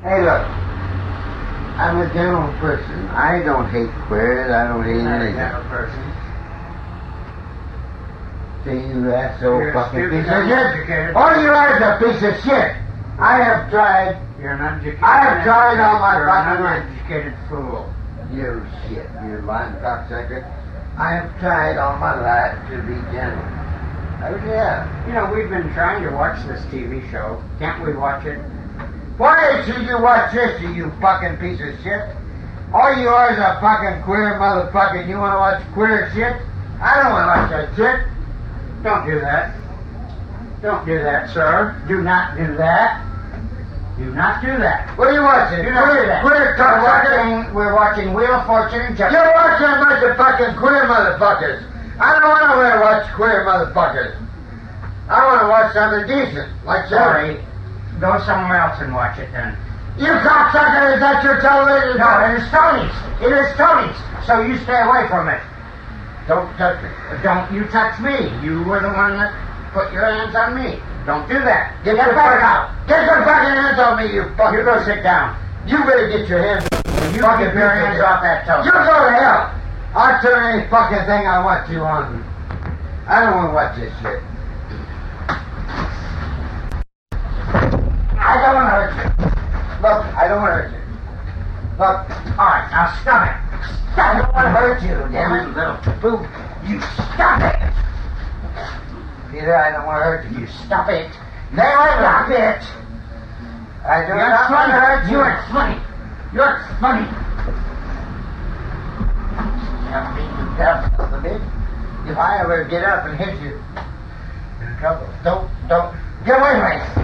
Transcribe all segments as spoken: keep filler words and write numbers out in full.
Hey, look. I'm a gentle person. I don't hate queers. I don't hate anything. You're not a gentle person. See, you asshole You're fucking stupid, piece of shit. uneducated. All you are is a piece of shit. I have tried. You're an uneducated. I have tried all my You're fucking an life. uneducated fool. You shit, you lying cocksucker. I have tried all my life to be gentle. I really have. You know, we've been trying to watch this T V show. Can't we watch it? Why should you watch this, you fucking piece of shit? All you are is a fucking queer motherfucker. You want to watch queer shit? I don't want to watch that shit. Don't do that. Don't do that, sir. Do not do that. Do not do that. What are you watching? Do not do Queer, that. queer We're cocksucker? watching, we're watching Wheel of Fortune and Justice. You're watching a bunch of fucking queer motherfuckers. I don't want to watch queer motherfuckers. I want to watch something decent, like Sorry. Go somewhere else and watch it then. You cocksucker, is that your television? No, it is Tony's. It is Tony's. So you stay away from it. Don't touch me. Don't you touch me. You were the one that put your hands on me. Don't do that. Get, Get your back fucking, out. get your fucking hands on me, you fucking... You go sit down. You better get your hands... You fucking keep your piece of hands shit. off that You television. go to hell. I'll turn any fucking thing I want to on. I don't want to watch this shit. I don't want to hurt you. Look, I don't want to hurt you. Look, Alright, now stop it. I don't want to hurt you, damn You it. little Boo. You stop it. Peter, I don't want to hurt you. You stop it. They won't Stop stop it. I do You're not want to hurt funny. you. You're funny. You're funny. Have me to death, son of a bitch. If I ever get up and hit you, you're in trouble. Don't, don't. Get away from me.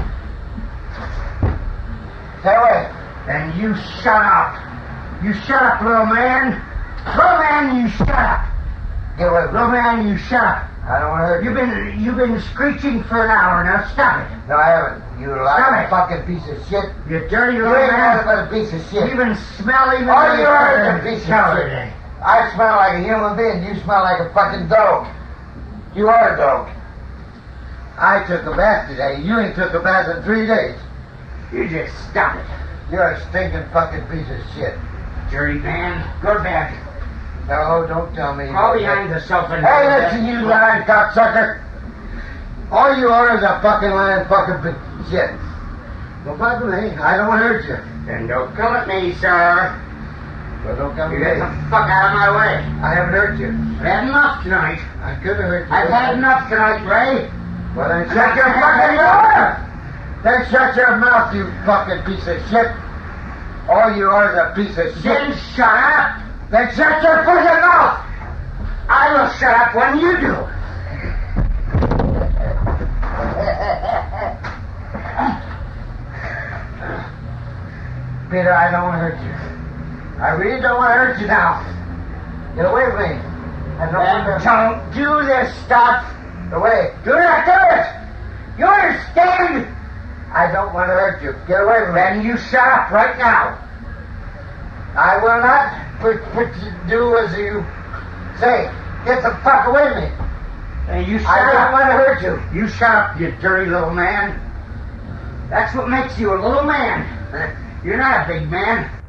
Stay away. Then you shut up. You shut up, little man. Little man, you shut up. Get away Little from me. man, you shut up. I don't want to hurt you. You've been you've been screeching for an hour now. Stop it. No, I haven't. You Stop lying it. fucking piece of shit. You dirty You little ain't nothing man. but a piece of shit. Even smelly. All you are is a piece of television. shit. I smell like a human being. You smell like a fucking dog. You are a dog. I took a bath today. You ain't took a bath in three days. You just stop it. You're a stinking fucking piece of shit. Dirty man. Go to bed. No, don't tell me. Crawl behind the sofa. and Hey, go to listen, bed. you lying cocksucker. All you are is a fucking lying fucking piece of shit. Don't bother me. I don't want to hurt you. Then don't come at me, sir. Well, don't come You to get me. the fuck out of my way. I haven't hurt you. I've had enough tonight. I could have hurt you. I've had enough tonight, Ray. Well, then I'm shut not your gonna fucking have door. Then shut your mouth, you fucking piece of shit. All you are is a piece of shit. Then shut up. Then shut your fucking mouth. I will shut up when you do. Peter, I don't want to hurt you. I really don't want to hurt you now. Get away from me. I don't Then want to... don't do this stuff. Get away. Do not do it. You understand? I don't want to hurt you. Get away from me. Then you shut up right now. I will not put, put you, do as you say. Get the fuck away from me. And you shut I don't up. want to hurt you. You shut up, you dirty little man. That's what makes you a little man. You're not a big man.